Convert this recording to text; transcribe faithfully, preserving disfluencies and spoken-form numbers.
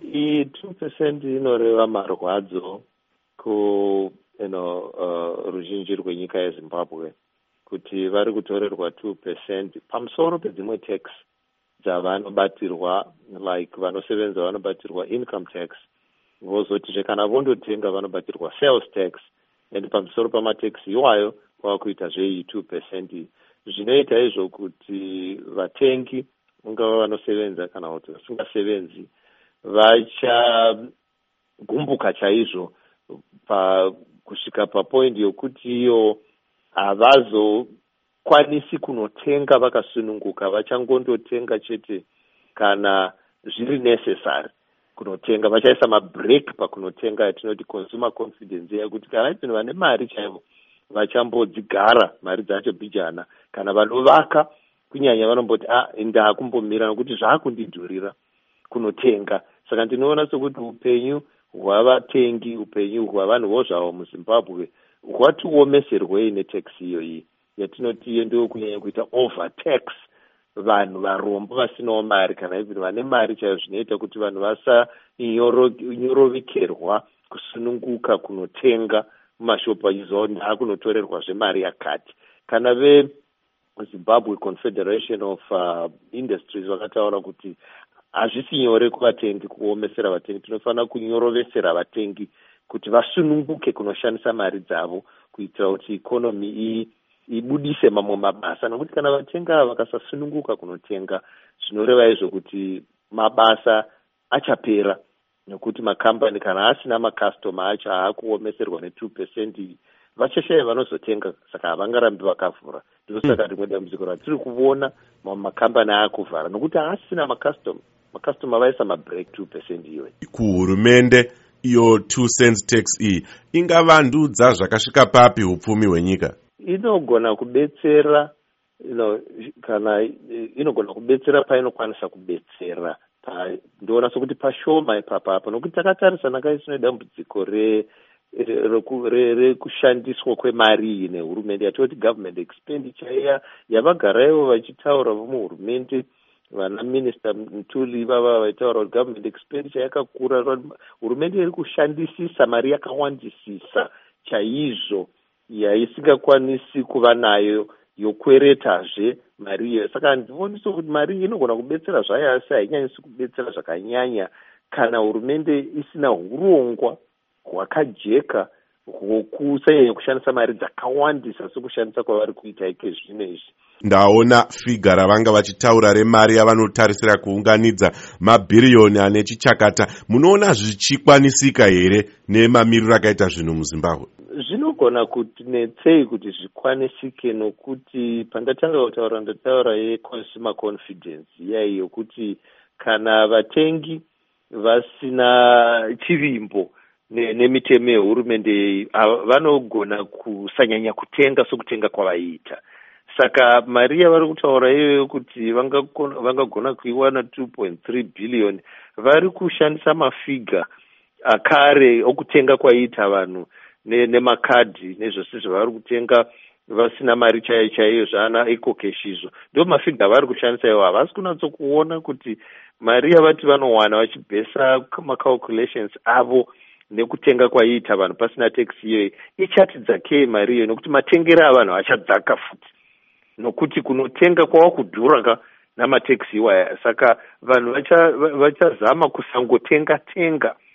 iyi two percent inoreva marwadzo ku you know, uh, ruzhinji rwenyika yeZimbabwe kuti vari kutorerwa two percent pamusoro pedzimwe tax dzavanobatirwa, like vanosevenza vanobatirwa income tax, vozotizve kana vondotenga vanobatirwa sales tax, and pamusoro pamatax iwayo vakuitazve iyi two percent. Zvinoita izvo kuti vatengi ungava vanosevenza kana kuti vasingasevenzi vachagumbuka chaizvo pa kusvika papoint yokuti iyo havazokwanisi kunotenga vakasununguka, vachangondotenga chete kana zviri necessary kunotenga. Vachaisa mabreak pakunotenga yatinoti consumer confidence, yakuti kana ipinhu vane mari chaivo vachambodzigara mari dzacho bijana, kana vanovaka kunyanya vanomboti ah ndakumbomira nokuti zvakundidhurira kunotenga. Saka ndinoona sokuti upenyu hwavatengi, upenyu hwavanhuwo zvavo muZimbabwe hwatiwomeserwei netax iyoyi yatinoti iyo ndio kunyanya kuita overtax vanhu varombo vasinawo mari kana even vane mari chaivo, zvinoita kuti vanhu vasanyorovikerwa kusununguka kunotenga mumashopu vachiziva kuti ndaakunotorerwazve mari yakati. Kana veZimbabwe Confederation of uh, Industries vakataura kuti hazvisi nyore kuvatengi kuomesera vatengi, tinofanira kunyorovesera vatengi kuti vasununguke kunoshandisa mari dzavo kuitira kuti ikonomi ibudise mamwe mabasa, nokuti kana vatenga vakasasununguka kunotenga zvinoreva izvo kuti mabasa achapera, nokuti makambani kana asina makastoma acho haakuomeserwa ne two percent vachashaya vanozotenga, saka havangarambi vakavhura. Ndosaka rimwe dambudziko ratiri kuona mamwe makambani aakuvhara nokuti haasina makastoma. Makastoma vaisa mabreak two percent iyoyi. Kuhurumende iyo two cents tax iyi ingavandudza zvakasvika papi upfumi hwenyika? Inogona kubetsera, you know, kana inogona kubetsera painokwanisa kubetsera. Ndoona sokuti pashoma ipapa apa, nokuti takatarisa nakaisina dambudziko re rekushandiswa kwemari iyi nehurumende, yatoti government expenditure iya yavagaraivo vachitaura vomuhurumende. Vana Minister Mtuli vava vaitaura kuti government expenditure yakakura, hurumende iri kushandisisa mari yakawandisisa chaizvo yaisingakwanisi kuva nayo yokweretazve mari iyo. Saka ndivoniso kuti mari inogona kubetsera zvayo, asi hainyanyisi kubetsera zvakanyanya kana hurumende isina urongwa hwakajeka hwokusanyanya kushandisa mari dzakawandisa sokushandisa kwavari kuita ike zvino izvi. Ndaona figa ravanga vachitaura remari yavanotarisira kuunganidza mabhiriyoni ane chichakata. Munoona zvichikwanisika here nemamiriro akaita zvinhu muZimbabwe? Zvinogona kuti netsei kuti zvikwanisike, nokuti pandatanga kutaura ndataura yeconsumer confidence iyai yokuti kana vatengi vasina chivimbo nemitemo yehurumende vanogona kusanyanya kutenga sokutenga kwavaiita. Saka mari yavari kutaura iyoyo kuti vangagona kuiwana two point three billion, vari kushandisa mafiga akare okutenga kwaiita vanhu nemakadhi nezvose zvavari kutenga vasina mari chaiyo chaiyo zvana ecocash izvo. Ndio mafiga vari kushandisa iwo, havasi kunatsokuona kuti mari yavati vanowana vachibhesa macalculations avo nekutenga kwaiita vanhu pasina tax iyoyi ichati dzakei mari iyo, nokuti matengero avanhu achadzaka futi nokuti kunotenga kwava kudhura namataxi iwaya. Saka vanhu vachazama kusangotenga tenga